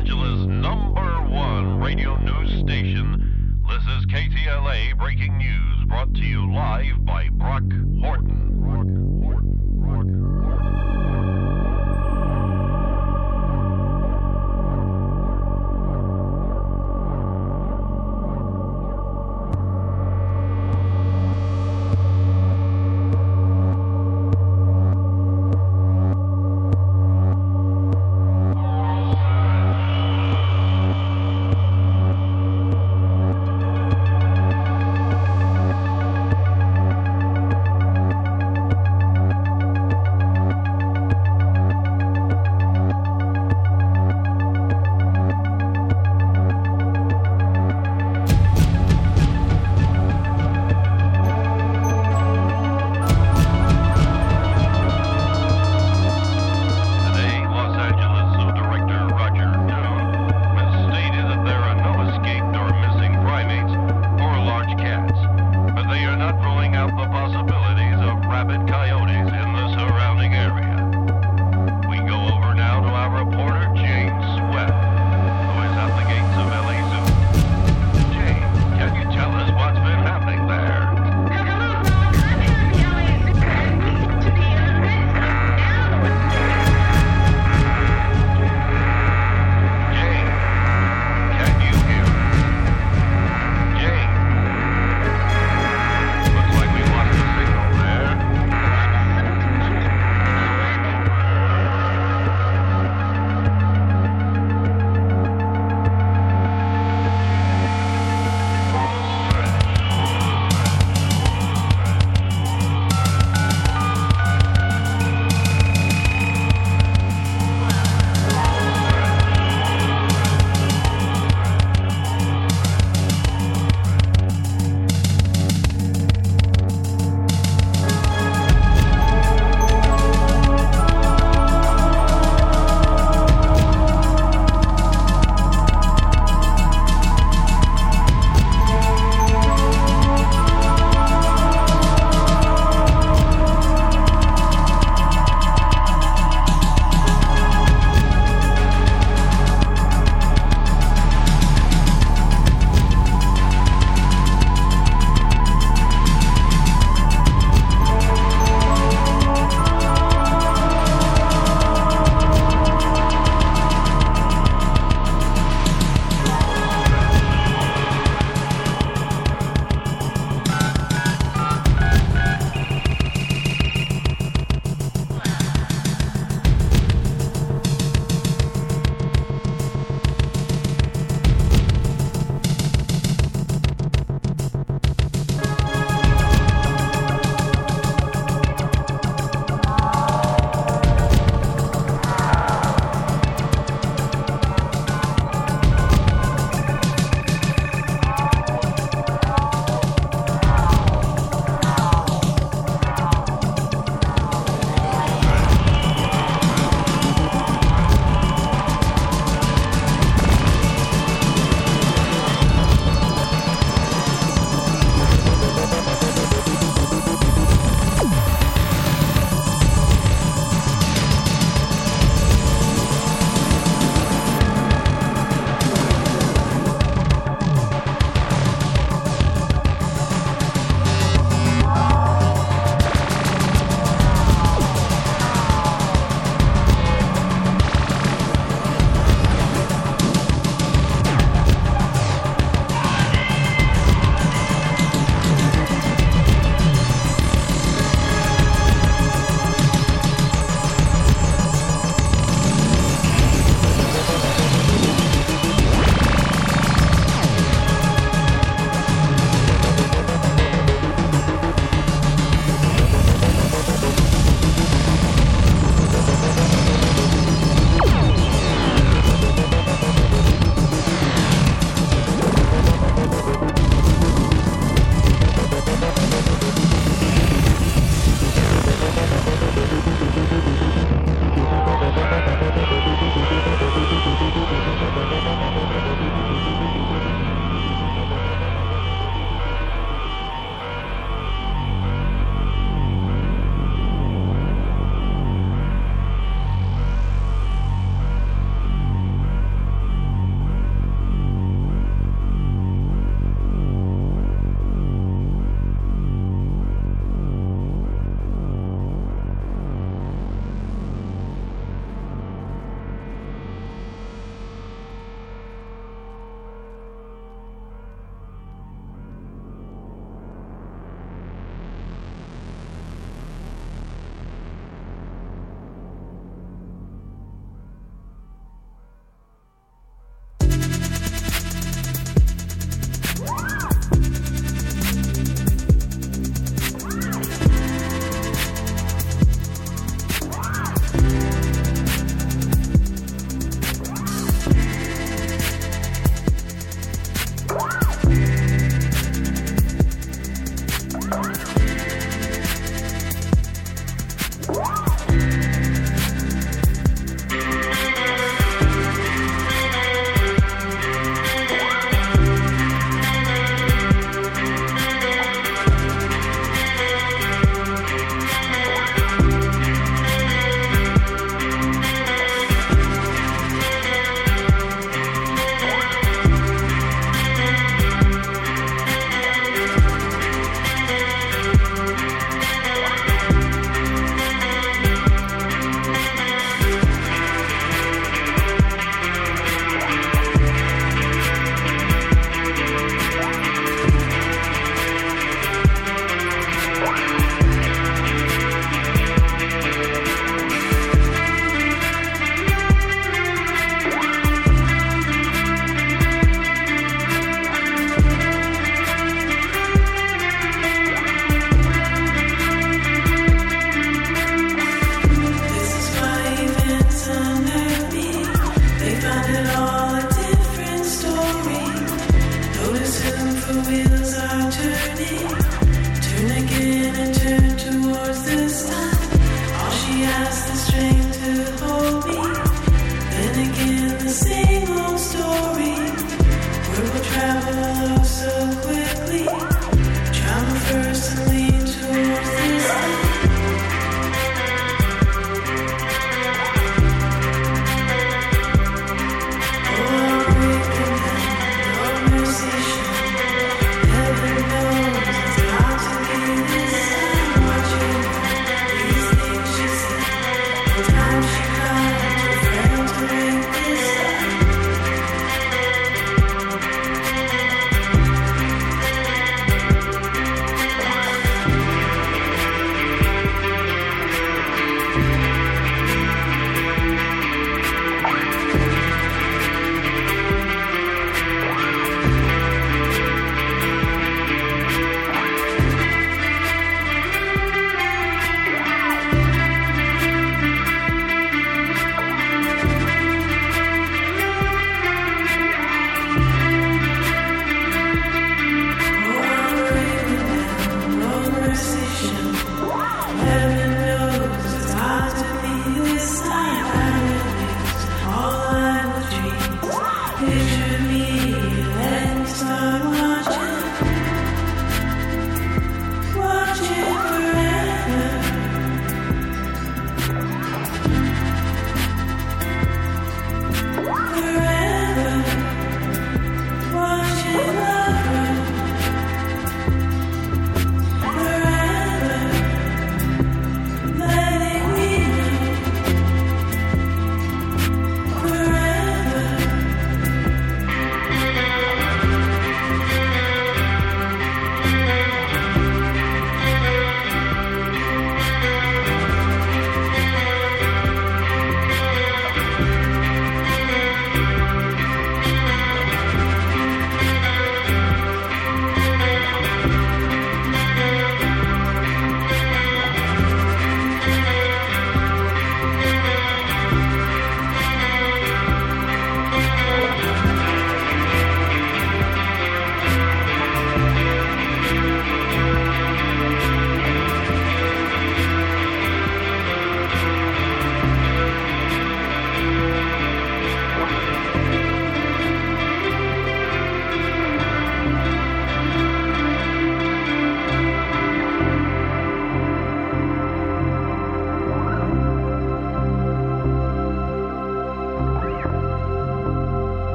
Angeles' #1 radio news station. This is KTLA Breaking News, brought to you live by Brock Horton.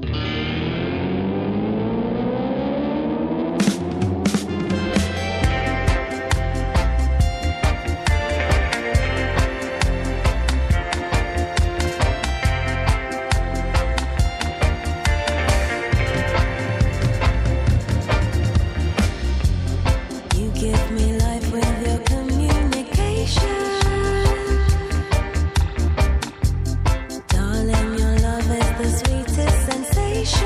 Darling, your love is the sweetest sensation.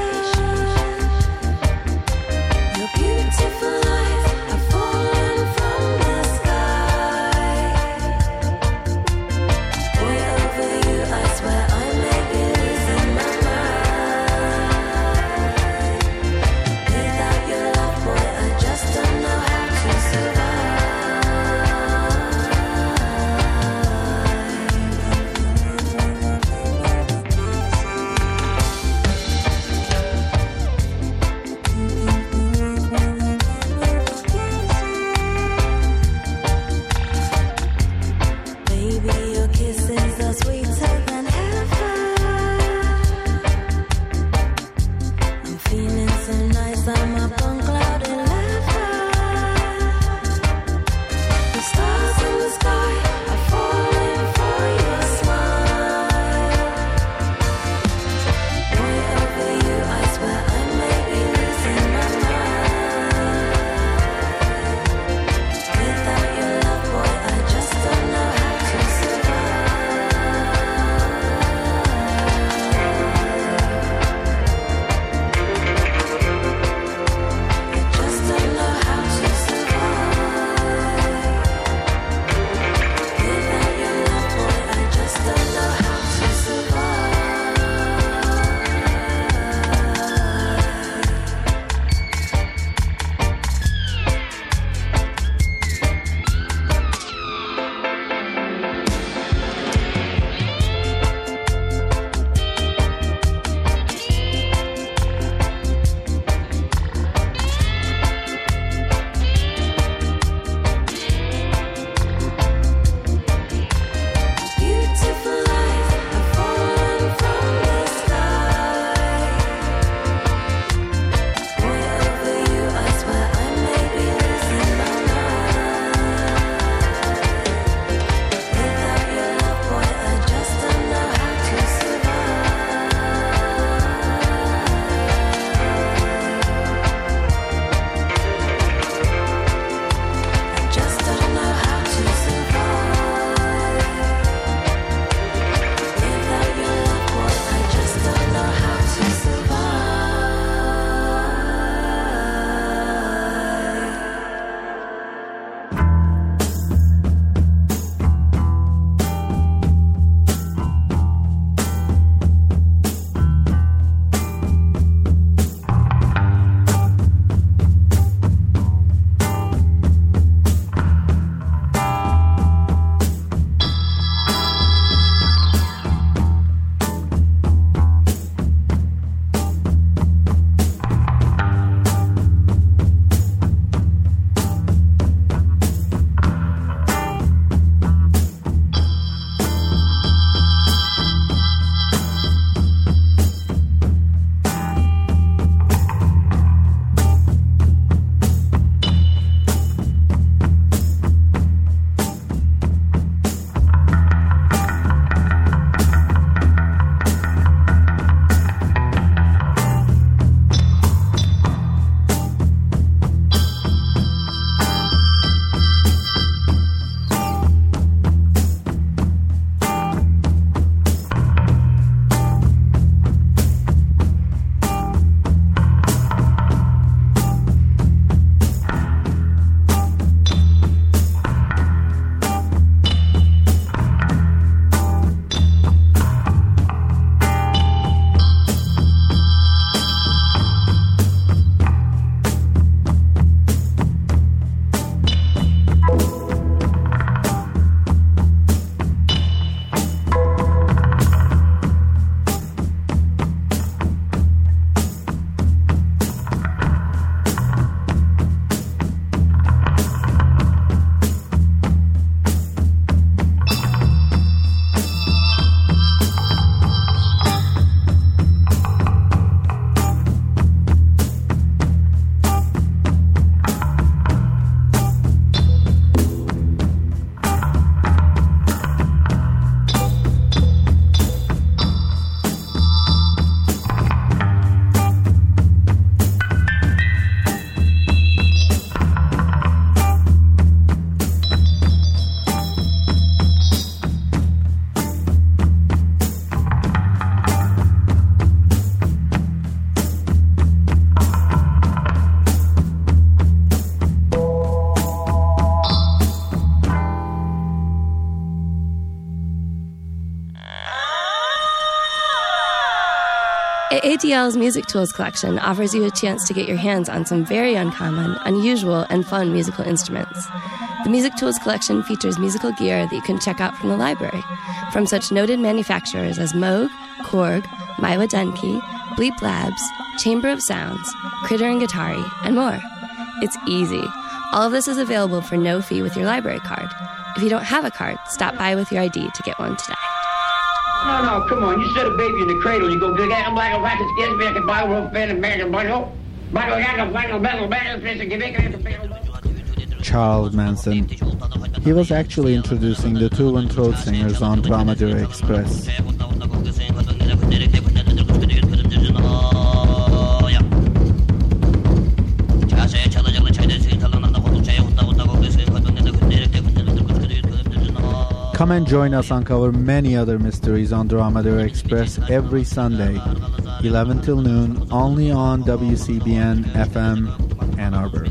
ADL's Music Tools collection offers you a chance to get your hands on some very uncommon, unusual, and fun musical instruments. The Music Tools collection features musical gear that you can check out from the library, from such noted manufacturers as Moog, Korg, Maiwa Denki, Bleep Labs, Chamber of Sounds, Critter and Guitari, and more. It's easy. All of this is available for no fee with your library card. If you don't have a card, stop by with your ID to get one today. No, come on. You set a baby in the cradle, you go, I'm like a ratchet, get me, I can buy a fan and man and bundle. Charles Manson. He was actually introducing the Tool and Throat Singers on Dromedary Express. Come and join us uncover many other mysteries on Dromedary Express every Sunday, 11 till noon, only on WCBN FM Ann Arbor.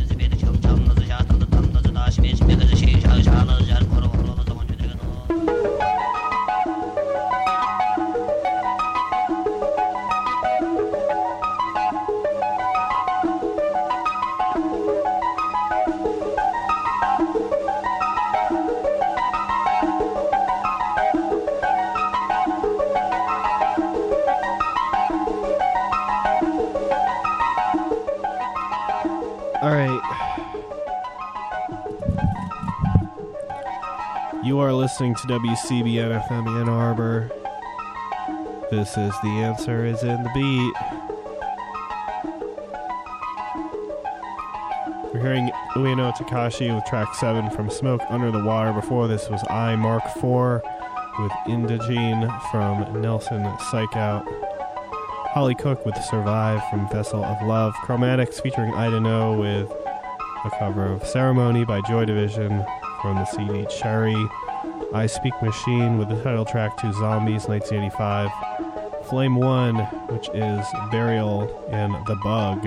Listening to WCBN FM Ann Arbor. This is The Answer is in the Beat. We're hearing Ueno Takashi with track 7 from Smoke Under the Water. Before this was I Mark IV with Indogene from Nelson Psych Out. Holly Cook with Survive from Vessel of Love. Chromatics featuring I Don't Know with a cover of Ceremony by Joy Division from the CD Cherry. I Speak Machine with the title track to Zombies 1985. Flame 1, which is Burial and The Bug.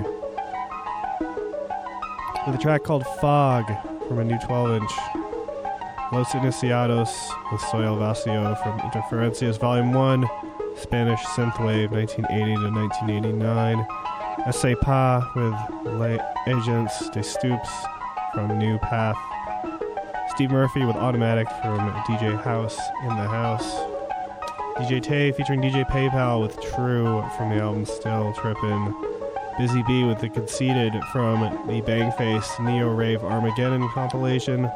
With a track called Fog from a new 12-inch. Los Iniciados with Soil Vacío from Interferencias Volume 1. Spanish Synthwave 1980 to 1989. Ese Pa with Les Agents de Stoops from New Path. Steve Murphy with Automatic from DJ House in the House. DJ Tay featuring DJ PayPal with True from the album Still Trippin'. Busy Bee with The Conceited from the Bangface Neo Rave Armageddon compilation.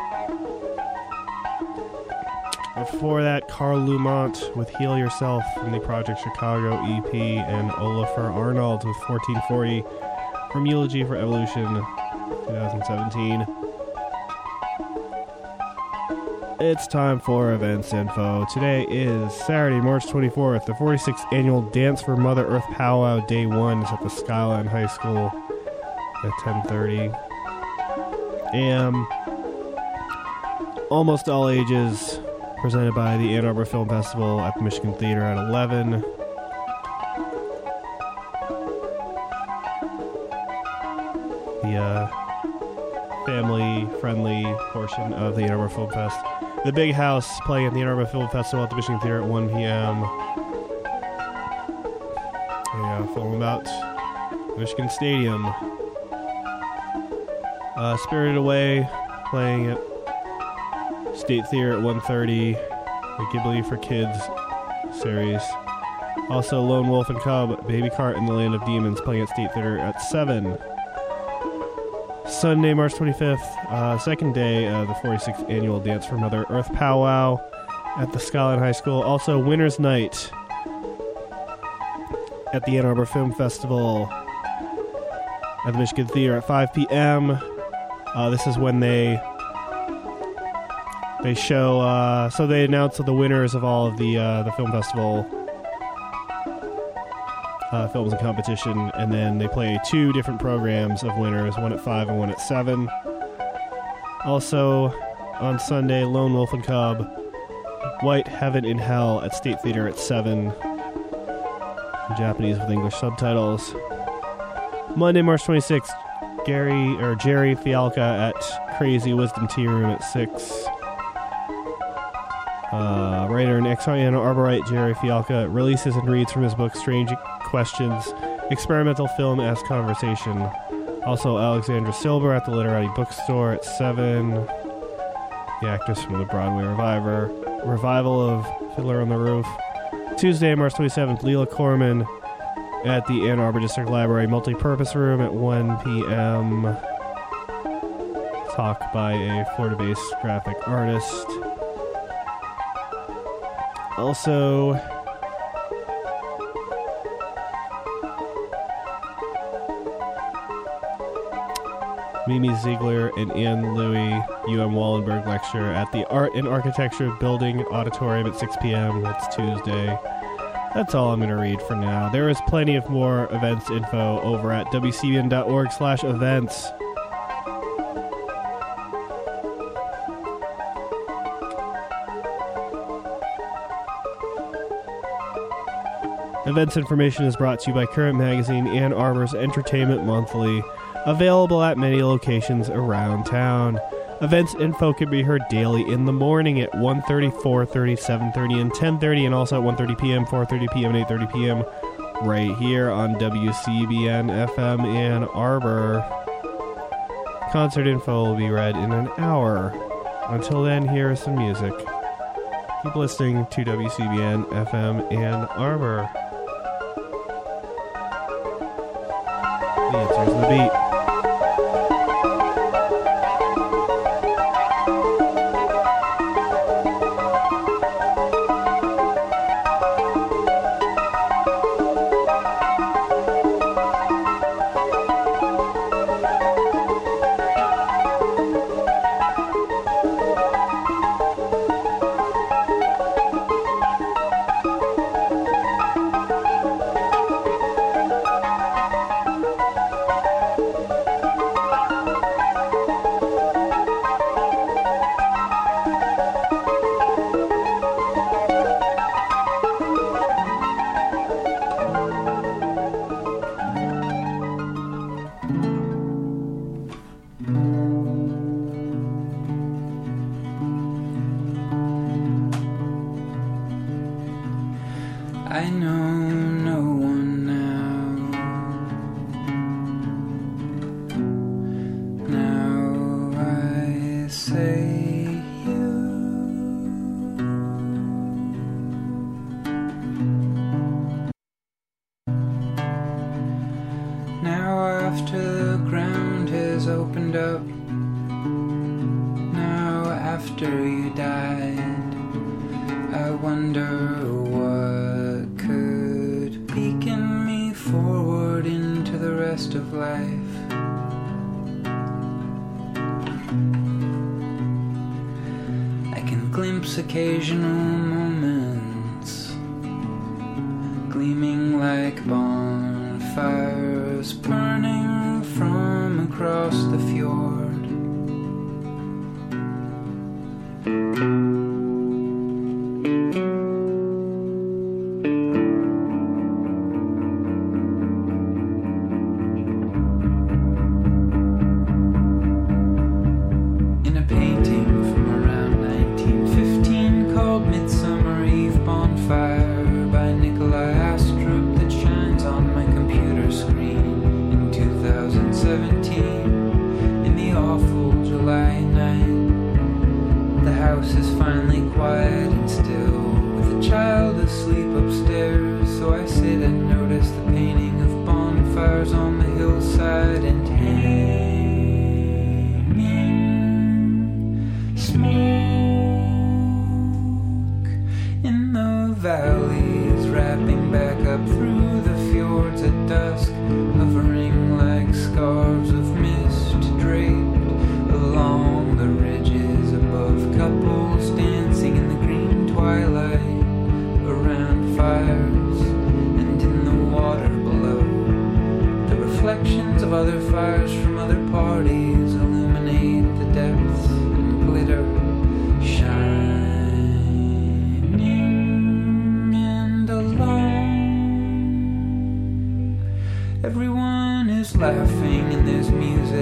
Before that, Carl Lumont with Heal Yourself from the Project Chicago EP, and Olafur Arnold with 1440 from Eulogy for Evolution 2017. It's time for events info. Today is Saturday, March 24th, the 46th annual Dance for Mother Earth Powwow Day 1 is at the Skyline High School at 10:30 a.m. Almost All Ages, presented by the Ann Arbor Film Festival at the Michigan Theater at 11. The family-friendly portion of the Ann Arbor Film Fest. The Big House playing at the Ann Arbor Film Festival at the Michigan Theater at 1 p.m. A film about Michigan Stadium. Spirited Away playing at State Theater at 1:30. The Ghibli for Kids series. Also, Lone Wolf and Cub, Baby Cart in the Land of Demons playing at State Theater at 7. Sunday, March 25th, second day of the 46th annual Dance for Mother Earth Powwow at the Skyline High School. Also, Winter's Night at the Ann Arbor Film Festival at the Michigan Theater at 5 p.m. This is when they show, so they announce the winners of all of the film festival films and competition, and then they play 2 different programs of winners, one at 5 and one at 7. Also, on Sunday, Lone Wolf and Cub, White Heaven in Hell at State Theater at 7. Japanese with English subtitles. Monday, March 26th, Jerry Fialka at Crazy Wisdom Tea Room at 6. Writer and ex-Ann Arborite Jerry Fialka releases and reads from his book Strange Questions, Experimental Film as Conversation. Also Alexandra Silber at the Literati Bookstore at 7. The actress from the Broadway revival of Fiddler on the Roof. Tuesday, March 27th, Leela Corman at the Ann Arbor District Library Multipurpose Room at 1 p.m. Talk by a Florida-based graphic artist. Also, Mimi Ziegler and Ann Louie UM Wallenberg lecture at the Art and Architecture Building Auditorium at 6 p.m. That's Tuesday. That's all I'm going to read for now. There is plenty of more events info over at wcbn.org/events. Events information is brought to you by Current Magazine, Ann Arbor's Entertainment Monthly, available at many locations around town. Events info can be heard daily in the morning at 1:30, 4:30, 7:30, and 10:30, and also at 1:30 p.m., 4:30 p.m., and 8:30 p.m. right here on WCBN FM Ann Arbor. Concert info will be read in an hour. Until then, here is some music. Keep listening to WCBN FM Ann Arbor. The answer is the beat. I know no one now. Now I say you. Now after the ground has opened up, now after you died, I wonder what could beacon me forward into the rest of life. I can glimpse occasional moments, gleaming like bonfires burning from across the fjord.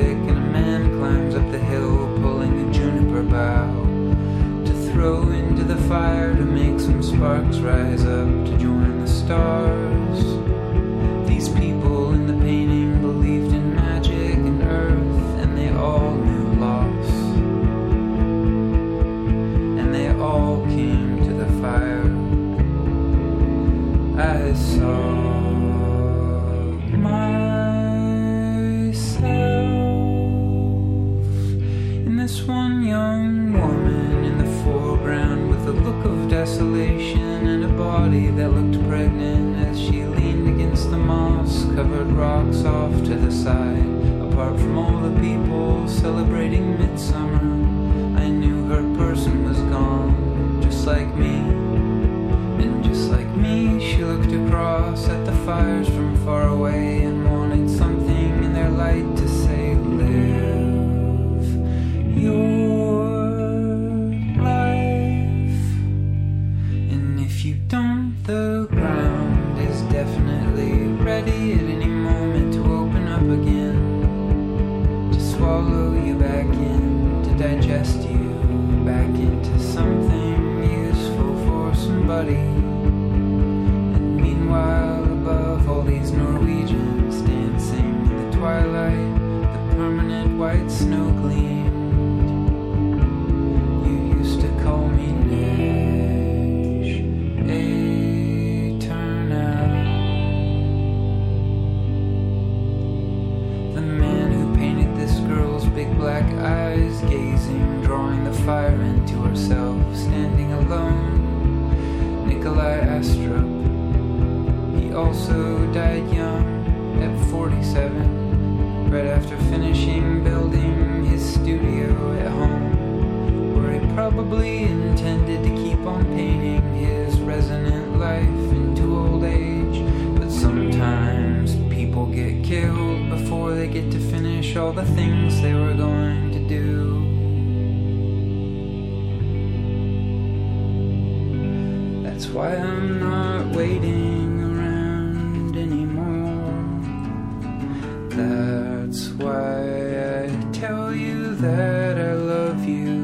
Into the the fire to make some sparks rise up to join the stars. These people in the painting believed in magic and earth, and they all knew loss. And they all came to the fire. I saw myself in this one young woman in the foreground with a look of desolation and a body that looked pregnant as she leaned against the moss-covered rocks off to the side. Apart from all the people celebrating midsummer, I knew her person was gone, just like me. And just like me, she looked across at the fires from far away and wanted something in their light to say, live your life. And if you don't, the ground is definitely ready at any moment to open up again, to swallow you back in, to digest you back into something useful for somebody. And meanwhile, above all these Norwegians dancing in the twilight, the permanent white snow gleamed. You used to call me Neige Eternal. The man who painted this girl's big black eyes, gazing, drawing the fire into herself, standing alone, Nikolai Astrup. He also died young, at 47, right after finishing building his studio at home, where he probably intended to keep on painting his resonant life into old age. But sometimes people get killed before they get to finish all the things they were going to do. That's why I'm not waiting around anymore. That's why I tell you that I love you.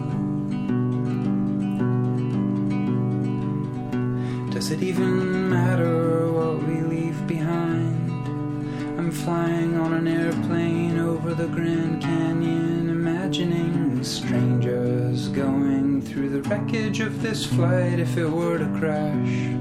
Does it even matter what we leave behind? I'm flying on an airplane over the Grand Canyon, imagining strangers going through the wreckage of this flight if it were to crash.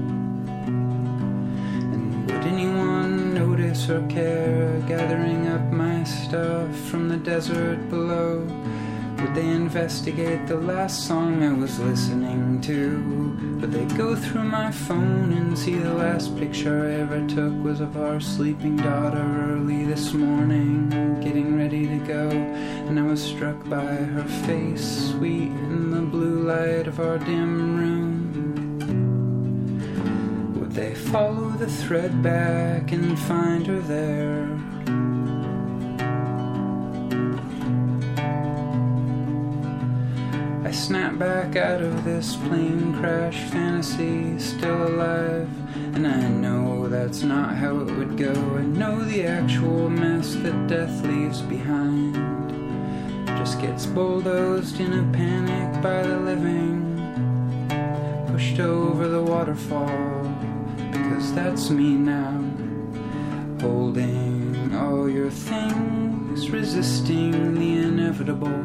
And would anyone notice or care, gathering up my stuff from the desert below? Would they investigate the last song I was listening to? Would they go through my phone and see the last picture I ever took was of our sleeping daughter early this morning, getting ready to go? And I was struck by her face, sweet in the blue light of our dim room. Would they follow the thread back and find her there? I snap back out of this plane crash fantasy, still alive, and I know that's not how it would go. I know the actual mess that death leaves behind just gets bulldozed in a panic by the living, pushed over the waterfall, because that's me now, holding all your things, resisting the inevitable.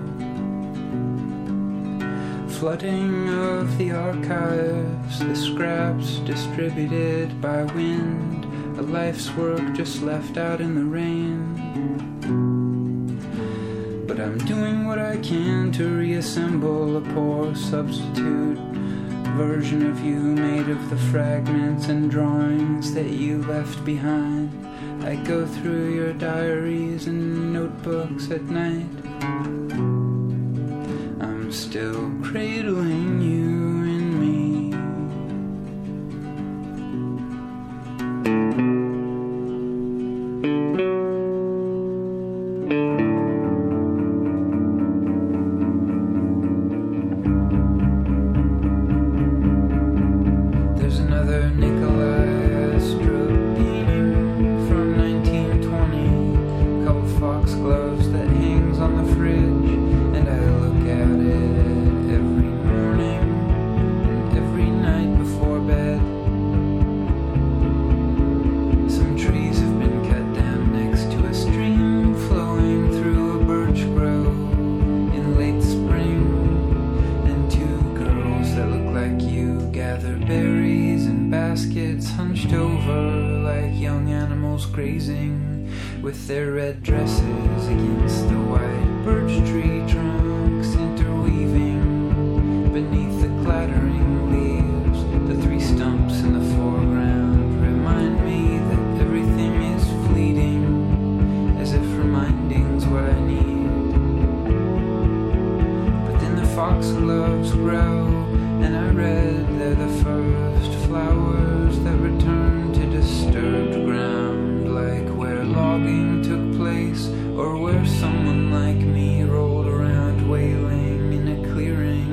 Flooding of the archives, the scraps distributed by wind, a life's work just left out in the rain. But I'm doing what I can to reassemble a poor substitute version of you made of the fragments and drawings that you left behind. I go through your diaries and notebooks at night. I'm still cradling you in me. There's another Nikolai Astrup painting from 1920 called Foxgloves that hangs on the fridge, and I look at it every morning hunched over like young animals grazing, with their red dresses against the white birch tree trunks interweaving beneath the clattering leaves. The three stumps in the foreground remind me that everything is fleeting, as if reminding's what I need. But then the foxgloves grow, and I read they're the first flowers that return to disturbed ground, like where logging took place, or where someone like me rolled around wailing in a clearing.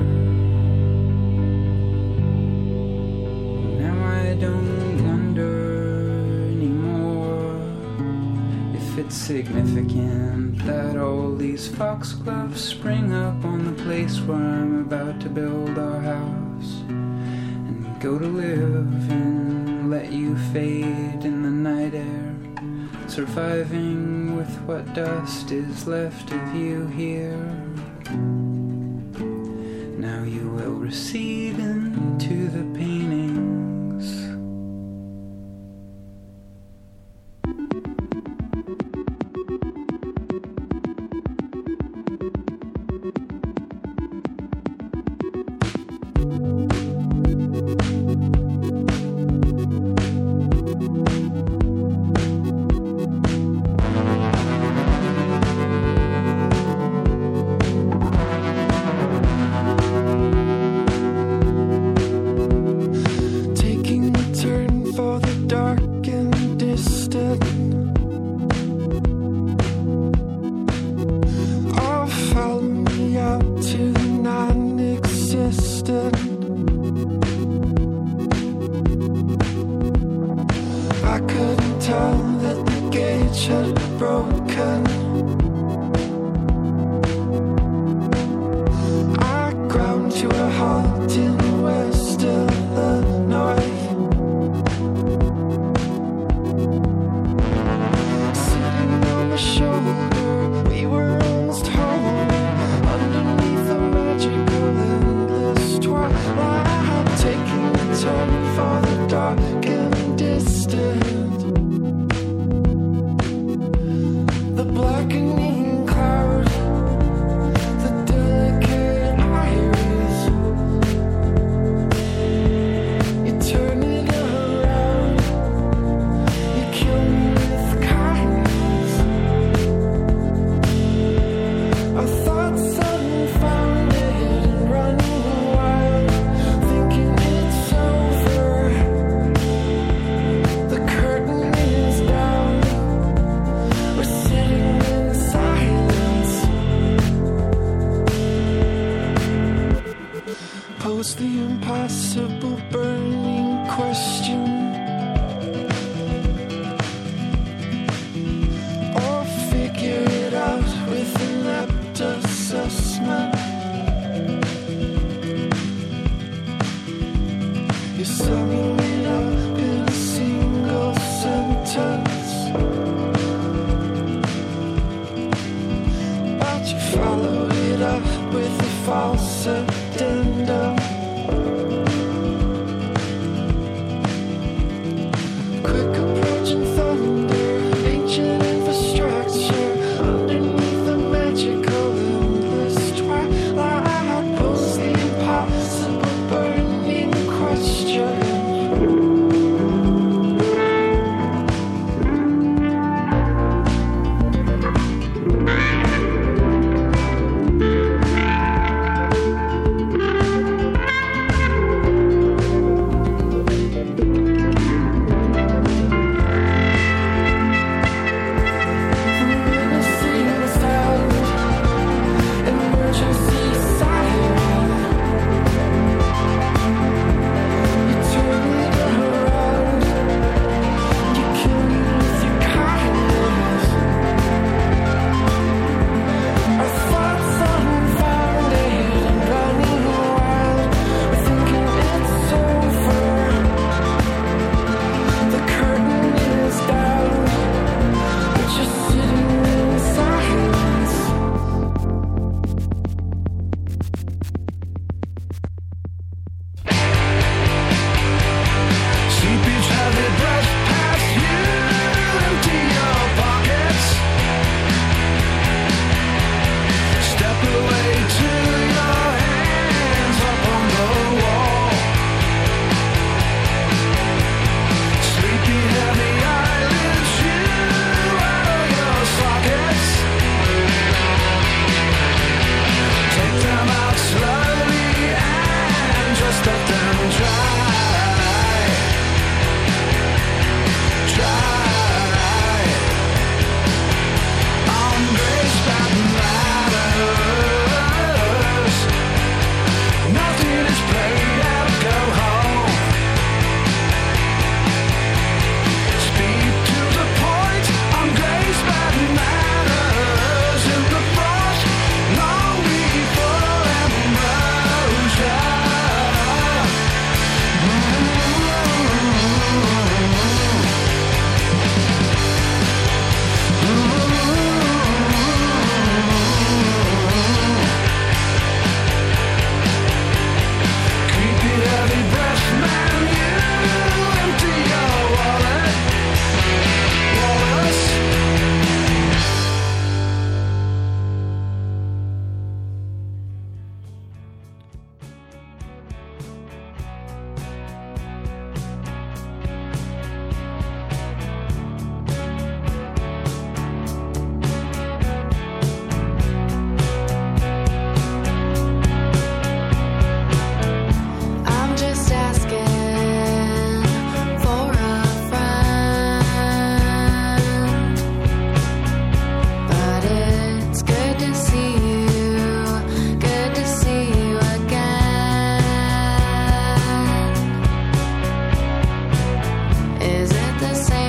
Now I don't wonder anymore if it's significant that all these foxgloves spring up on the place where I'm about to build our house and go to live and let you fade in the night air, surviving with what dust is left of you here. Now you will recede into the paintings. Is it the same?